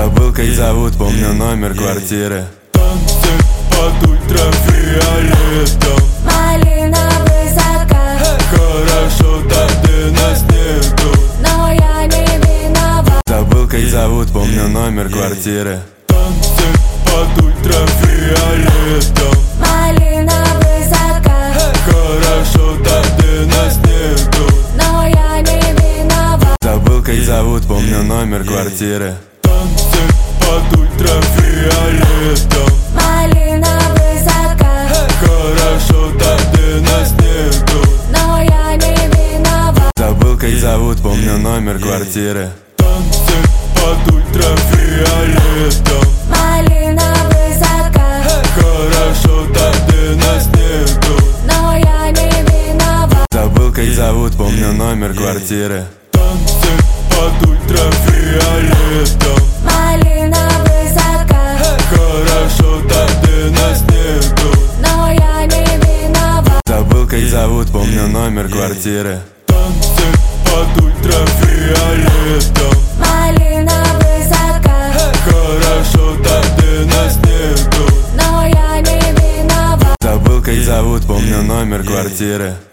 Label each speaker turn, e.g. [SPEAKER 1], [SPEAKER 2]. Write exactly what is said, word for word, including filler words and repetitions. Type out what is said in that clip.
[SPEAKER 1] Забыл, как зовут, помню номер квартиры.
[SPEAKER 2] Танцы под ультрафиолетом,
[SPEAKER 3] малиновый закат.
[SPEAKER 2] хорошо, тогда нас нету,
[SPEAKER 3] Но я не виноват.
[SPEAKER 1] Забыл, как зовут, помню номер квартиры.
[SPEAKER 2] танцы под ультрафиолетом,
[SPEAKER 3] Малиновый закат.
[SPEAKER 2] хорошо, тогда нас нету,
[SPEAKER 3] Но я не виноват.
[SPEAKER 1] Забыл, как зовут, помню номер квартиры.
[SPEAKER 2] танцы под ультрафиолетом,
[SPEAKER 3] Малиновый закат.
[SPEAKER 2] хорошо, тогда нас нету,
[SPEAKER 3] Но я не виноват.
[SPEAKER 1] Забыл, как зовут, помню номер квартиры.
[SPEAKER 2] танцы под ультрафиолетом,
[SPEAKER 3] Малиновый закат.
[SPEAKER 2] хорошо, тогда нас нету,
[SPEAKER 3] Но я не виноват.
[SPEAKER 1] Забыл, как зовут, помню номер квартиры.
[SPEAKER 2] танцы под ультрафиолетом,
[SPEAKER 3] Малиновый закат.
[SPEAKER 2] хорошо, тогда нас нету,
[SPEAKER 3] Но я не виноват.
[SPEAKER 1] Забыл, как зовут, помню номер квартиры.
[SPEAKER 2] танцы под ультрафиолетом,
[SPEAKER 3] Малиновый закат.
[SPEAKER 2] хорошо, тогда нас нету,
[SPEAKER 3] Но я не виноват.
[SPEAKER 1] Забыл, как зовут, помню номер квартиры.